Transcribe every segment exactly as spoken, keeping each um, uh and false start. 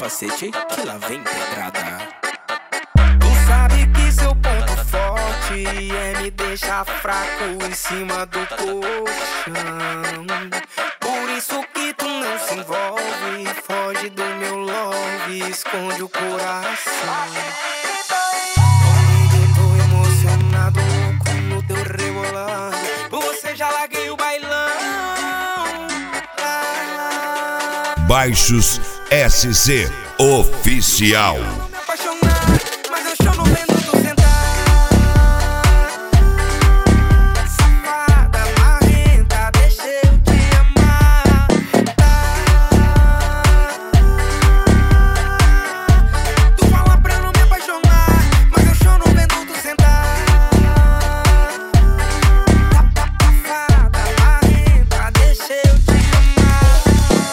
capacete que lá vem pedrada. Tu sabe que seu ponto forte é me deixar fraco em cima do colchão. Por isso que tu não se envolve, foge do meu love, esconde o coração. Comigo tô emocionado, louco no teu rebolado. Por você já larguei o bailão. Baixos S C Oficial. Me apaixonar, mas eu choro vendo tu sentar. Safada, marrenta, deixa eu te amar. Tu fala pra não me apaixonar, mas eu choro vendo tu sentar. Safada, marrenta, deixa eu te amar.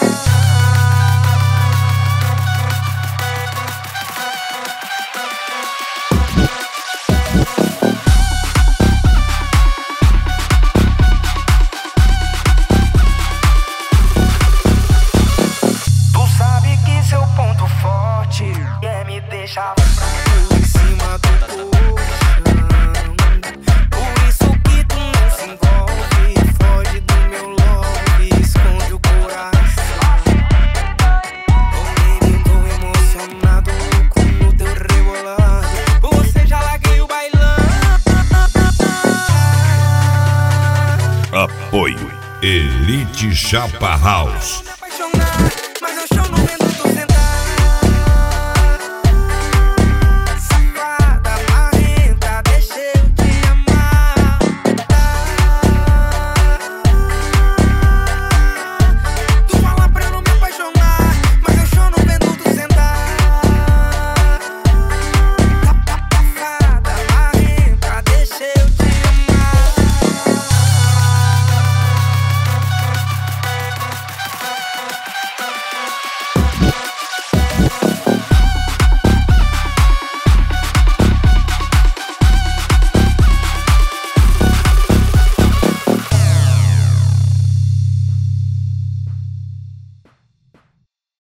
Tu sabe que seu ponto forte é me deixar fraco em cima do colchão. Por isso que tu não se envolve, foge do meu love, esconde o coração. Comigo tô emocionado, louco no teu rebolado. Por você já larguei o bailão. Apoio Elite Chapa House. Me apaixonar, mas eu choro vendo